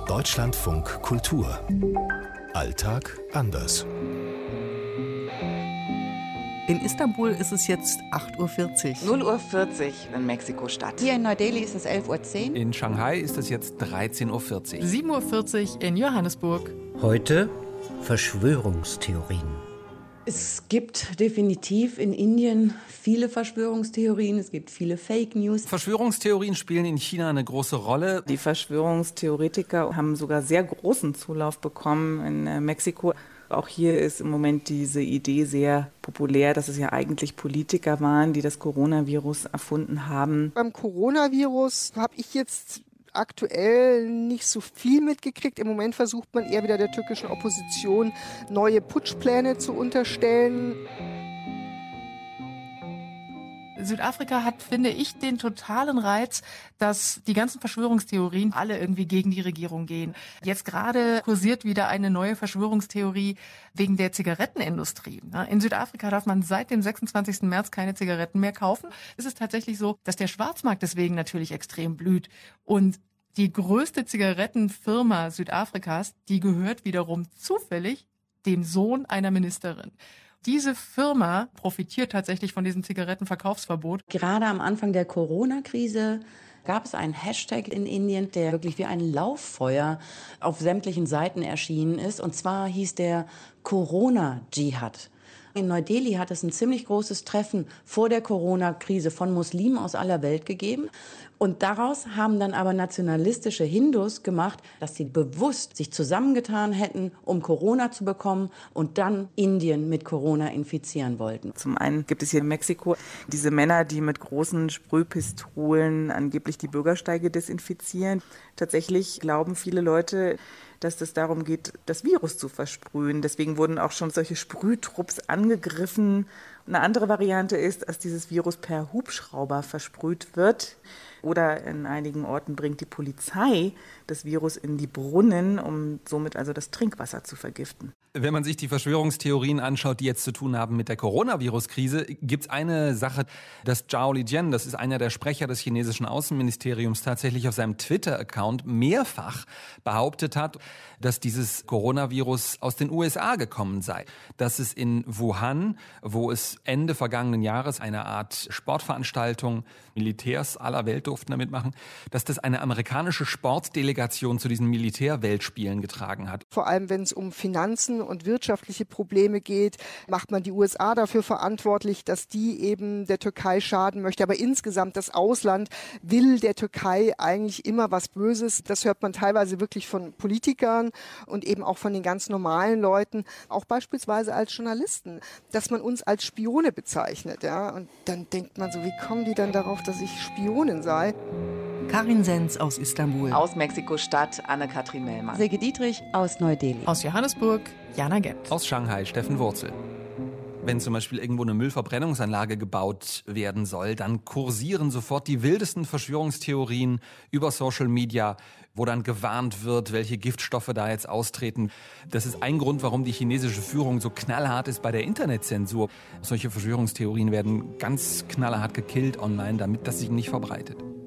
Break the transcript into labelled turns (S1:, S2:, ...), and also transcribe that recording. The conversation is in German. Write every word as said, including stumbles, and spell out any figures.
S1: Deutschlandfunk Kultur. Alltag anders.
S2: In Istanbul ist es jetzt acht Uhr vierzig.
S3: null Uhr vierzig in Mexiko-Stadt.
S4: Hier in Neu-Delhi ist es elf Uhr zehn.
S5: In Shanghai ist es jetzt dreizehn Uhr vierzig.
S6: sieben Uhr vierzig in Johannesburg.
S7: Heute Verschwörungstheorien.
S8: Es gibt definitiv in Indien viele Verschwörungstheorien, es gibt viele Fake News.
S5: Verschwörungstheorien spielen in China eine große Rolle.
S3: Die Verschwörungstheoretiker haben sogar sehr großen Zulauf bekommen in äh, Mexiko. Auch hier ist im Moment diese Idee sehr populär, dass es ja eigentlich Politiker waren, die das Coronavirus erfunden haben.
S9: Beim Coronavirus habe ich jetzt aktuell nicht so viel mitgekriegt. Im Moment versucht man eher wieder der türkischen Opposition neue Putschpläne zu unterstellen.
S6: Südafrika hat, finde ich, den totalen Reiz, dass die ganzen Verschwörungstheorien alle irgendwie gegen die Regierung gehen. Jetzt gerade kursiert wieder eine neue Verschwörungstheorie wegen der Zigarettenindustrie. In Südafrika darf man seit dem sechsundzwanzigsten März keine Zigaretten mehr kaufen. Es ist tatsächlich so, dass der Schwarzmarkt deswegen natürlich extrem blüht. Und die größte Zigarettenfirma Südafrikas, die gehört wiederum zufällig dem Sohn einer Ministerin. Diese Firma profitiert tatsächlich von diesem Zigarettenverkaufsverbot.
S8: Gerade am Anfang der Corona-Krise gab es einen Hashtag in Indien, der wirklich wie ein Lauffeuer auf sämtlichen Seiten erschienen ist. Und zwar hieß der Corona-Dschihad. In Neu-Delhi hat es ein ziemlich großes Treffen vor der Corona-Krise von Muslimen aus aller Welt gegeben. Und daraus haben dann aber nationalistische Hindus gemacht, dass sie bewusst sich zusammengetan hätten, um Corona zu bekommen und dann Indien mit Corona infizieren wollten.
S3: Zum einen gibt es hier in Mexiko diese Männer, die mit großen Sprühpistolen angeblich die Bürgersteige desinfizieren. Tatsächlich glauben viele Leute, dass es darum geht, das Virus zu versprühen. Deswegen wurden auch schon solche Sprühtrupps angegriffen. Eine andere Variante ist, dass dieses Virus per Hubschrauber versprüht wird. Oder in einigen Orten bringt die Polizei das Virus in die Brunnen, um somit also das Trinkwasser zu vergiften.
S5: Wenn man sich die Verschwörungstheorien anschaut, die jetzt zu tun haben mit der Coronavirus-Krise, gibt es eine Sache, dass Zhao Lijian, das ist einer der Sprecher des chinesischen Außenministeriums, tatsächlich auf seinem Twitter-Account mehrfach behauptet hat, dass dieses Coronavirus aus den U S A gekommen sei. Dass es in Wuhan, wo es Ende vergangenen Jahres eine Art Sportveranstaltung, Militärs aller Welt durften damit machen, dass das eine amerikanische Sportdelegation zu diesen Militärweltspielen getragen hat.
S9: Vor allem, wenn es um Finanzen und wirtschaftliche Probleme geht, macht man die U S A dafür verantwortlich, dass die eben der Türkei schaden möchte. Aber insgesamt das Ausland will der Türkei eigentlich immer was Böses. Das hört man teilweise wirklich von Politikern und eben auch von den ganz normalen Leuten, auch beispielsweise als Journalisten, dass man uns als Spione bezeichnet. Ja? Und dann denkt man so, wie kommen die dann darauf, dass ich Spionin sei?
S2: Karin Senz aus Istanbul.
S3: Aus Mexiko-Stadt Anne-Kathrin Mellmann.
S4: Silke Dietrich aus Neu-Delhi.
S6: Aus Johannesburg Jana Gent.
S5: Aus Shanghai Steffen Wurzel. Wenn zum Beispiel irgendwo eine Müllverbrennungsanlage gebaut werden soll, dann kursieren sofort die wildesten Verschwörungstheorien über Social Media, wo dann gewarnt wird, welche Giftstoffe da jetzt austreten. Das ist ein Grund, warum die chinesische Führung so knallhart ist bei der Internetzensur. Solche Verschwörungstheorien werden ganz knallhart gekillt online, damit das sich nicht verbreitet.